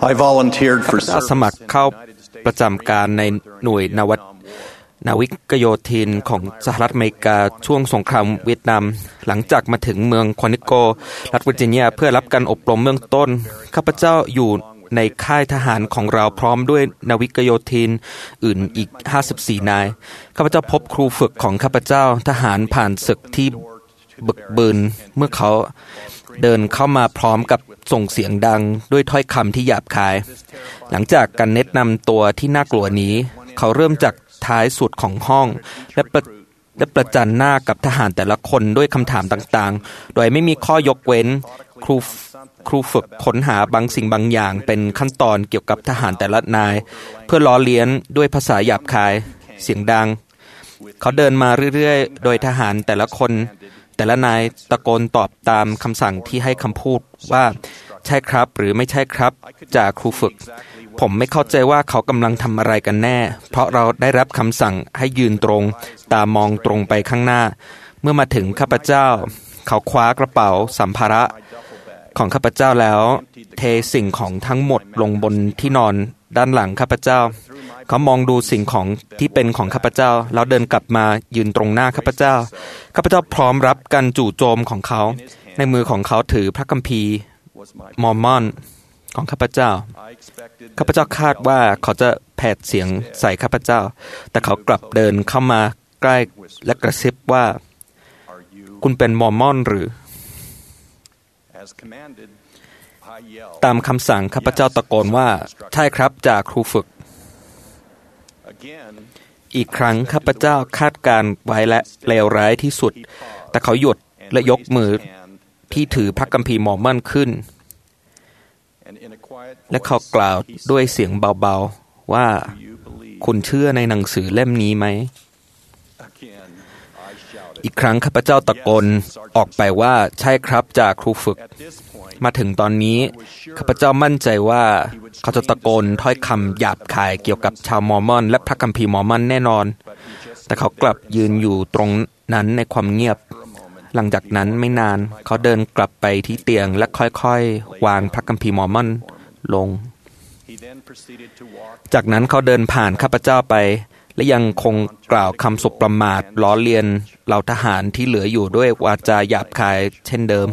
I volunteered ข้า for พเจ้าส service มัคร in เข้า the United States ประจำการในหน่วยนาวิกโยธินของสหรัฐอเมริกาช่วงสงครามเวียดนามหลังจากมาถึงเมืองควอนิโกรัฐเวอร์จิเนียเพื่อรับการอบรมเบื้องต้นข้าพเจ้าอยู่ในค่ายทหารของเราพร้อมด้วยนาวิกโยธินอื่นอีก54นายข้าพเจ้าพบครูฝึกของข้าพเจ้าทหารผ่านศึกที่บึกบึนเมื่อเขาเดินเข้ามาพร้อมกับส่งเสียงดังด้วยถ้อยคำที่หยาบคายหลังจากการแนะนำตัวที่น่ากลัวนี้เขาเริ่มจากท้ายสุดของห้องและประจันหน้ากับทหารแต่ละคนด้วยคำถามต่างๆโดยไม่มีข้อยกเว้นครูฝึกค้นหาบางสิ่งบางอย่างเป็นขั้นตอนเกี่ยวกับทหารแต่ละนายเพื่อล้อเลียนด้วยภาษาหยาบคายเสียงดังเขาเดินมาเรื่อยๆโดยทหารแต่ละคนแต่ละนายตะโกนตอบตามคำสั่งที่ให้คำพูดว่าใช่ครับหรือไม่ใช่ครับจากครูฝึกผมไม่เข้าใจว่าเขากำลังทำอะไรกันแน่เพราะเราได้รับคำสั่งให้ยืนตรงตามองตรงไปข้างหน้าเมื่อมาถึงข้าพเจ้าเขาคว้ากระเป๋าสัมภาระของข้าพเจ้าแล้วเทสิ่งของทั้งหมดลงบนที่นอนด้านหลังข้าพเจ้าเขามองดูสิ่งของที่เป็นของข้าพเจ้าแล้วเดินกลับมายืนตรงหน้าข้าพเจ้าพร้อมรับการจู่โจมของเขาในมือของเขาถือพระคัมภีร์มอร์มอนของข้าพเจ้าคาดว่าเขาจะแผดเสียงใส่ข้าพเจ้าแต่เขากลับเดินเข้ามาใกล้และกระซิบว่าคุณเป็นมอร์มอนหรือตามคำสั่งข้าพเจ้าตะโกนว่าใช่ครับจากครูฝึกอีกครั้งข้าพเจ้าคาดการไว้และเลวร้ายที่สุดแต่เขาหยุดและยกมือที่ถือพระคัมภีร์มอร์มอนขึ้นและเขากล่าวด้วยเสียงเบาๆว่าคุณเชื่อในหนังสือเล่มนี้ไหมอีกครั้งข้าพเจ้าตะโกนออกไปว่าใช่ครับจากครูฝึกมาถึงตอนนี้ข้าพเจ้ามั่นใจว่าเขาจะตะโกนถ้อยคำหยาบคายเกี่ยวกับชาวมอร์มอนและพระคัมภีร์มอร์มอนแน่นอนแต่เขากลับยืนอยู่ตรงนั้นในความเงียบหลังจากนั้นไม่นานเขาเดินกลับไปที่เตียงและค่อยๆวางพระคัมภีร์มอร์มอนลงจากนั้นเขาเดินผ่านข้าพเจ้าไปและยังคงกล่าวคำสบประมาทล้อเลียนเหล่าทหารที่เหลืออยู่ด้วยวาจาหยาบคายเช่นเดิม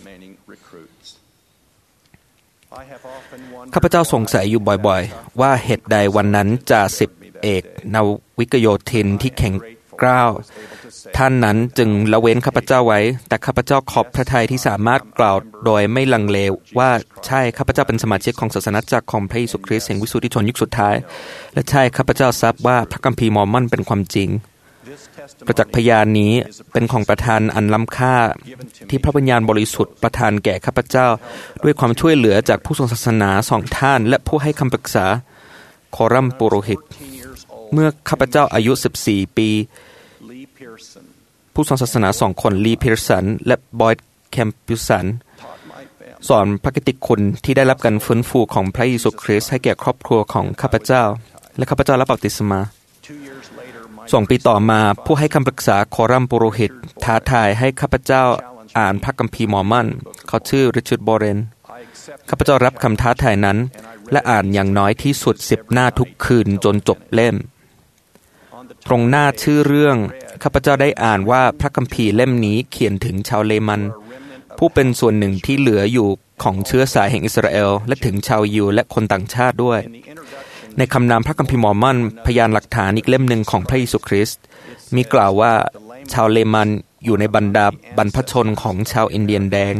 ข้าพเจ้าสงสัยอยู่บ่อยๆว่าเหตุใดวันนั้นจ่าสิบเอกนาวิกโยธินที่แข็งกร้าวท่านนั้นจึงละเว้นข้าพเจ้าไว้แต่ข้าพเจ้าขอบพระทัยที่สามารถกล่าวโดยไม่ลังเลว่าใช่ข้าพเจ้าเป็นสมาชิกของศาสนาจักรของพระเยซูคริสต์แห่งวิสุทธิชนยุคสุดท้ายและใช่ข้าพเจ้าทราบว่าพระคัมภีร์มอร์มอนเป็นความจริงประจักษ์พยานนี้เป็นของประทานอันล้ำค่าที่พระวิญญาณบริสุทธิ์ประทานแก่ข้าพเจ้าด้วยความช่วยเหลือจากผู้ทรงศาสนา2ท่านและผู้ให้คำปรึกษาโครัมปุโรหิตเมื่อข้าพเจ้าอายุ14ปีผู้ทรงศาสนา2คนลีพีร์สันและบอยด์แคมปิสันสอนพระกิตติคุณที่ได้รับการฟื้นฟูของพระเยซูคริสต์ให้แก่ครอบครัวของข้าพเจ้าและข้าพเจ้ารับบัพติศมา2 ปีต่อมาผู้ให้คำปรึกษาโครัมปุโรหิตท้าทายให้ข้าพเจ้าอ่านพระคัมภีร์มอร์มอนเขาชื่อริชาร์ดบอเรนข้าพเจ้ารับคำท้าทายนั้นและอ่านอย่างน้อยที่สุด10 หน้าทุกคืนจนจบเล่มตรงหน้าชื่อเรื่องข้าพเจ้าได้อ่านว่าพระคัมภีร์เล่มนี้เขียนถึงชาวเลมันผู้เป็นส่วนหนึ่งที่เหลืออยู่ของเชื้อสายแห่งอิสราเอลและถึงชาวยิวและคนต่างชาติด้วยในคำนามพระคัมภีร์มอร์มอนพยานหลักฐานอีกเล่มหนึ่งของพระเยซูคริสต์มีกล่าวว่าชาวเลมันอยู่ในบรรดาบรรพชนของชาวอินเดียนแดง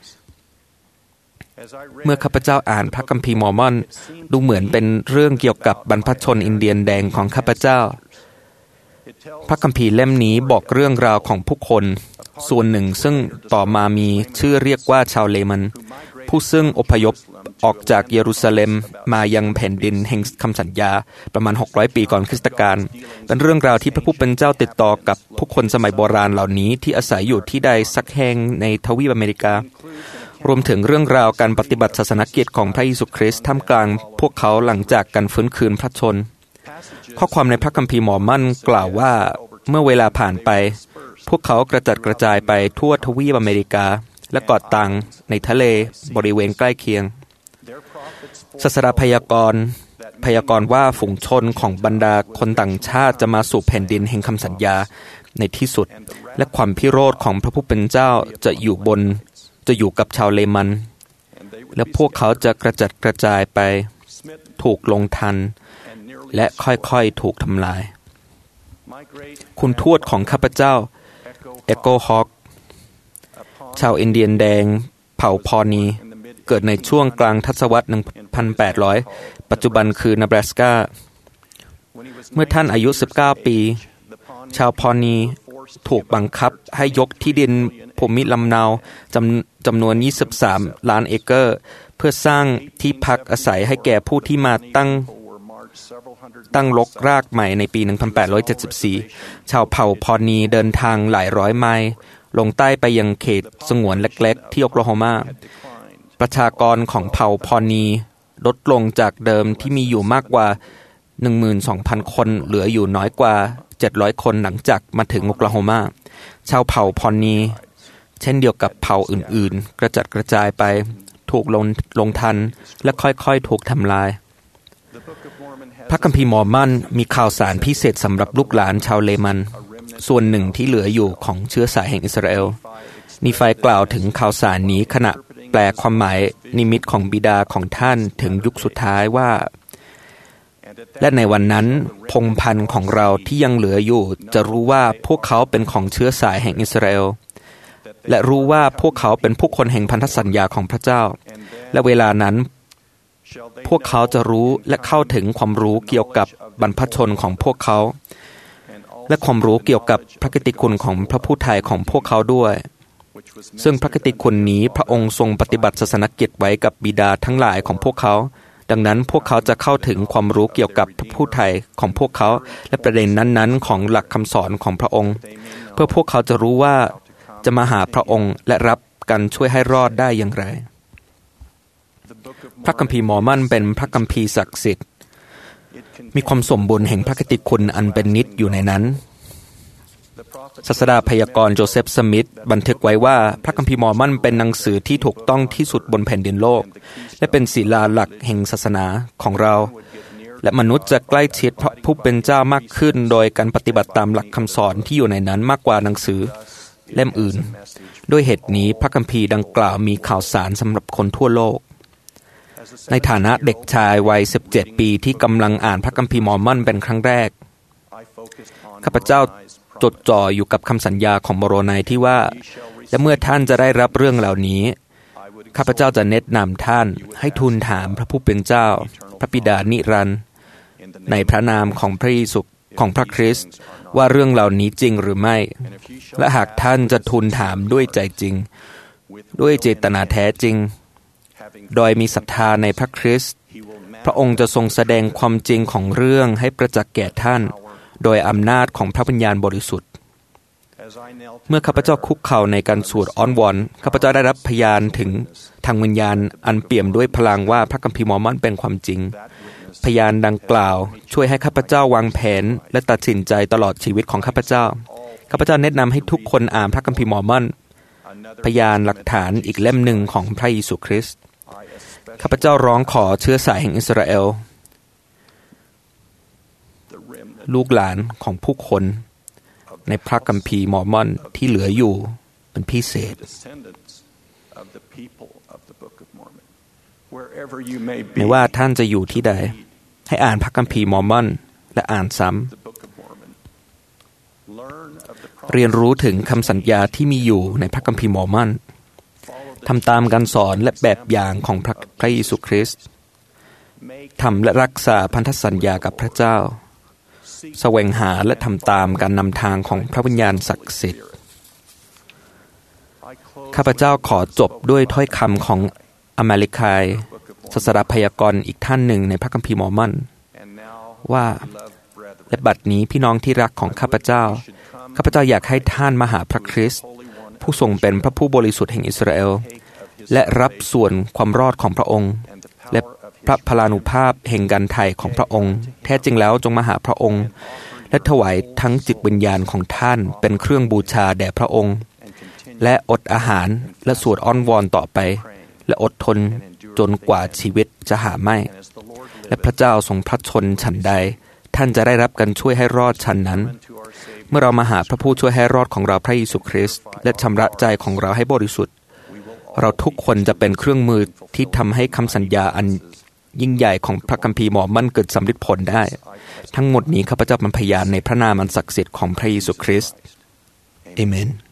เมื่อข้าพเจ้าอ่านพระคัมภีร์มอร์มอนดูเหมือนเป็นเรื่องเกี่ยวกับบรรพชนอินเดียนแดงของข้าพเจ้าพระคัมภีร์เล่มนี้บอกเรื่องราวของผู้คนส่วนหนึ่งซึ่งต่อมามีชื่อเรียกว่าชาวเลมันผู้ซึ่งอพยพออกจากเยรูซาเล็มมายังแผ่นดินแห่งคำสัญญาประมาณ600 ปีก่อนคริสตกาลเป็นเรื่องราวที่พระผู้เป็นเจ้าติดต่อกับผู้คนสมัยโบราณเหล่านี้ที่อาศัยอยู่ที่ใดสักแห่งในทวีปอเมริการวมถึงเรื่องราวการปฏิบัติศาสนกิจของพระเยซูคริสต์ท่ามกลางพวกเขาหลังจากการฟื้นคืนพระชนข้อความในพระคัมภีร์มอร์มอนกล่าวว่าเมื่อเวลาผ่านไปพวกเขากระจัดกระจายไปทั่วทวีปอเมริกาและก่อตั้งในทะเลบริเวณใกล้เคียงศาสดาพยากรณ์ว่าฝูงชนของบรรดาคนต่างชาติจะมาสู่แผ่นดินแห่งคำสัญญาในที่สุดและความพิโรธของพระผู้เป็นเจ้าจะอยู่กับชาวเลมันและพวกเขาจะกระจัดกระจายไปถูกลงทันและค่อยๆถูกทำลายคุณทวดของข้าพเจ้าเอโกฮอกชาวอินเดียนแดงเผ่าพอนีเกิดในช่วงกลางทศวรรษ 1,800 ปัจจุบันคือนับราสกาเมื่อท่านอายุ 19 ปีชาวพอนีถูกบังคับให้ยกที่ดินภูมิลำเนาจำนวน 23 ล้านเอเกอร์เพื่อสร้างที่พักอาศัยให้แก่ผู้ที่มาตั้งรกรากใหม่ในปี 1874 ชาวเผ่าพอนีเดินทางหลายร้อยไมล์ลงใต้ไปยังเขตสงวนเล็กๆที่โอคลาโฮมาประชากรของเผ่าพอนีลดลงจากเดิมที่มีอยู่มากกว่า 12,000 คนเหลืออยู่น้อยกว่า700 คนหลังจากมาถึงโอคลาโฮมาชาวเผ่าพอนีเช่นเดียวกับเผ่าอื่นๆกระจัดกระจายไปถูกลงทันและค่อยๆถูกทำลายพระคัมภีร์มอร์มอนมีข่าวสารพิเศษสำหรับลูกหลานชาวเลมันส่วนหนึ่งที่เหลืออยู่ของเชื้อสายแห่งอิสราเอลนีฟายกล่าวถึงข่าวสารนี้ขณะแปลความหมายนิมิตของบิดาของท่านถึงยุคสุดท้ายว่าและในวันนั้นพงศ์พันธุ์ของเราที่ยังเหลืออยู่จะรู้ว่าพวกเขาเป็นของเชื้อสายแห่งอิสราเอลและรู้ว่าพวกเขาเป็นผู้คนแห่งพันธสัญญาของพระเจ้าและเวลานั้นพวกเขาจะรู้และเข้าถึงความรู้เกี่ยวกับบรรพชนของพวกเขาและความรู้เกี่ยวกับพระกิตติคุณของพระผู้ไถ่ของพวกเขาด้วยซึ่งพระกิตติคุณนี้พระองค์ทรงปฏิบัติศาสนกิจไว้กับบิดาทั้งหลายของพวกเขาดังนั้นพวกเขาจะเข้าถึงความรู้เกี่ยวกับพระผู้ไถ่ของพวกเขาและประเด็นนั้นๆของหลักคำสอนของพระองค์เพื่อพวกเขาจะรู้ว่าจะมาหาพระองค์และรับการช่วยให้รอดได้อย่างไรพระคัมภีร์มอร์มอนเป็นพระคัมภีร์ศักดิ์สิทธิ์มีความสมบูรณ์แห่งพระกิตติคุณอันเป็นนิจอยู่ในนั้นศาสดาพยากรณ์โจเซฟสมิธบันทึกไว้ว่าพระคัมภีร์มอร์มอนเป็นหนังสือที่ถูกต้องที่สุดบนแผ่นดินโลกและเป็นศิลาหลักแห่งศาสนาของเราและมนุษย์จะใกล้ชิดพระผู้เป็นเจ้ามากขึ้นโดยการปฏิบัติตามหลักคำสอนที่อยู่ในนั้นมากกว่าหนังสือเล่มอื่นด้วยเหตุนี้พระคัมภีร์ดังกล่าวมีข่าวสารสำหรับคนทั่วโลกในฐานะเด็กชายวัย 17 ปีที่กำลังอ่านพระคัมภีร์มอร์มอนเป็นครั้งแรกข้าพเจ้าจดจ่ออยู่กับคำสัญญาของโมโรไนที่ว่าและเมื่อท่านจะได้รับเรื่องเหล่านี้ข้าพเจ้าจะแนะนำท่านให้ทูลถามพระผู้เป็นเจ้าพระบิดานิรันดร์ในพระนามของพระเยซูของพระคริสต์ว่าเรื่องเหล่านี้จริงหรือไม่และหากท่านจะทูลถามด้วยใจจริงด้วยเจตนาแท้จริงโดยมีศรัทธาในพระคริสต์พระองค์จะทรงแสดงความจริงของเรื่องให้ประจักษ์แก่ท่านโดยอำนาจของพระวิญญาณบริสุทธิ์เมื่อข้าพเจ้าคุกเข่าในการสวดอ้อนวอนข้าพเจ้าได้รับพยานถึงทางวิญญาณอันเปี่ยมด้วยพลังว่าพระคัมภีร์มอร์มอนเป็นความจริงพยานดังกล่าวช่วยให้ข้าพเจ้าวางแผนและตัดสินใจตลอดชีวิตของข้าพเจ้าข้าพเจ้าแนะนำให้ทุกคนอ่านพระคัมภีร์มอร์มอนพยานหลักฐานอีกเล่มหนึ่งของพระเยซูคริสต์ข้าพเจ้าร้องขอเชื้อสายแห่งอิสราเอลลูกหลานของผู้คนในพระคัมภีร์มอร์มอนที่เหลืออยู่เป็นพิเศษไม่ว่าท่านจะอยู่ที่ใดให้อ่านพระคัมภีร์มอร์มอนและอ่านซ้ำเรียนรู้ถึงคำสัญญาที่มีอยู่ในพระคัมภีร์มอร์มอนทำตามการสอนและแบบอย่างของพระเยซูคริสต์ทำและรักษาพันธสัญญากับพระเจ้าแสวงหาและทำตามการนำทางของพระวิญญาณศักดิ์สิทธิ์ข้าพเจ้าขอจบด้วยถ้อยคำของอมาลิคายศาสดาพยากรณ์อีกท่านหนึ่งในพระคัมภีร์มอร์มอนว่าและบัดนี้พี่น้องที่รักของข้าพเจ้าอยากให้ท่านมาหาพระคริสต์ผู้ทรงเป็นพระผู้บริสุทธิ์แห่งอิสราเอลและรับส่วนความรอดของพระองค์และพระพลานุภาพแห่งการไถ่ของพระองค์แท้จริงแล้วจงมาหาพระองค์และถวายทั้งจิตวิญญาณของท่านเป็นเครื่องบูชาแด่พระองค์และอดอาหารและสวดอ้อนวอนต่อไปและอดทนจนกว่าชีวิตจะหาไม่และพระเจ้าทรงพระชนฉันใดท่านจะได้รับการช่วยให้รอดฉันนั้นเมื่อเรามาหาพระผู้ช่วยให้รอดของเราพระเยซูคริสต์และชำระใจของเราให้บริสุทธิ์เราทุกคนจะเป็นเครื่องมือที่ทำให้คำสัญญาอันยิ่งใหญ่ของพระคัมภีร์หมอมั่นเกิดสำเร็จผลได้ทั้งหมดนี้ข้าพเจ้าเป็นพยานในพระนามอันศักดิ์สิทธิ์ของพระเยซูคริสต์อาเมน